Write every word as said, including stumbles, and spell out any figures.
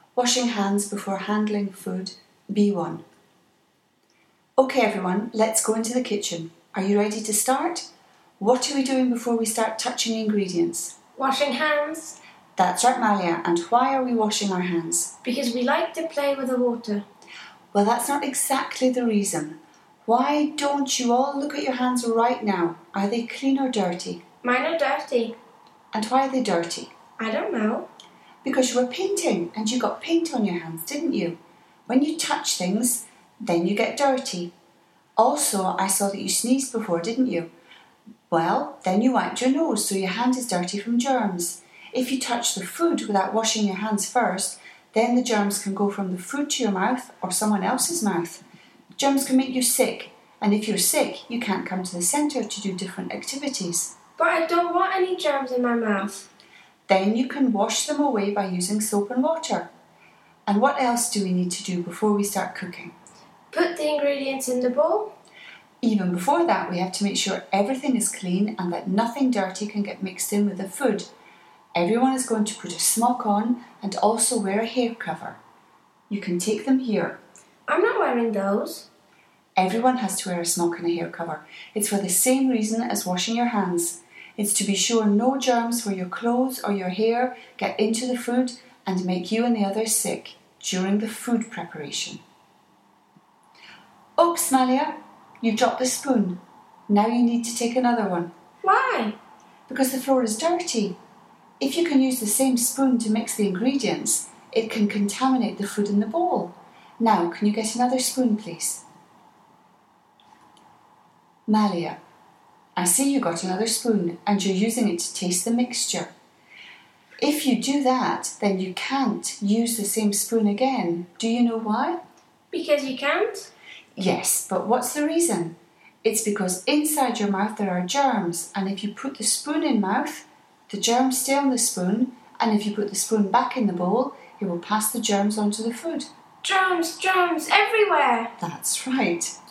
Washing hands before handling food, B one. Okay everyone, let's go into the kitchen. Are you ready to start? What are we doing before we start touching ingredients? Washing hands. That's right, Malia. And why are we washing our hands? Because we like to play with the water. Well, that's not exactly the reason. Why don't you all look at your hands right now? Are they clean or dirty? Mine are dirty. And why are they dirty? I don't know. Because you were painting and you got paint on your hands, didn't you? When you touch things, then you get dirty. Also, I saw that you sneezed before, didn't you? Well, then you wiped your nose, so your hand is dirty from germs. If you touch the food without washing your hands first, then the germs can go from the food to your mouth or someone else's mouth. Germs can make you sick, and if you're sick, you can't come to the centre to do different activities. But I don't want any germs in my mouth. Then you can wash them away by using soap and water. And what else do we need to do before we start cooking? Put the ingredients in the bowl. Even before that, we have to make sure everything is clean and that nothing dirty can get mixed in with the food. Everyone is going to put a smock on and also wear a hair cover. You can take them here. I'm not wearing those. Everyone has to wear a smock and a hair cover. It's for the same reason as washing your hands. It's to be sure no germs for your clothes or your hair get into the food and make you and the others sick during the food preparation. Oops, Malia, you dropped the spoon. Now you need to take another one. Why? Because the floor is dirty. If you can use the same spoon to mix the ingredients, it can contaminate the food in the bowl. Now, can you get another spoon, please? Malia, I see you got another spoon and you're using it to taste the mixture. If you do that, then you can't use the same spoon again. Do you know why? Because you can't? Yes, but what's the reason? It's because inside your mouth there are germs, and if you put the spoon in mouth, the germs stay on the spoon, and if you put the spoon back in the bowl, it will pass the germs onto the food. Germs, germs, everywhere! That's right.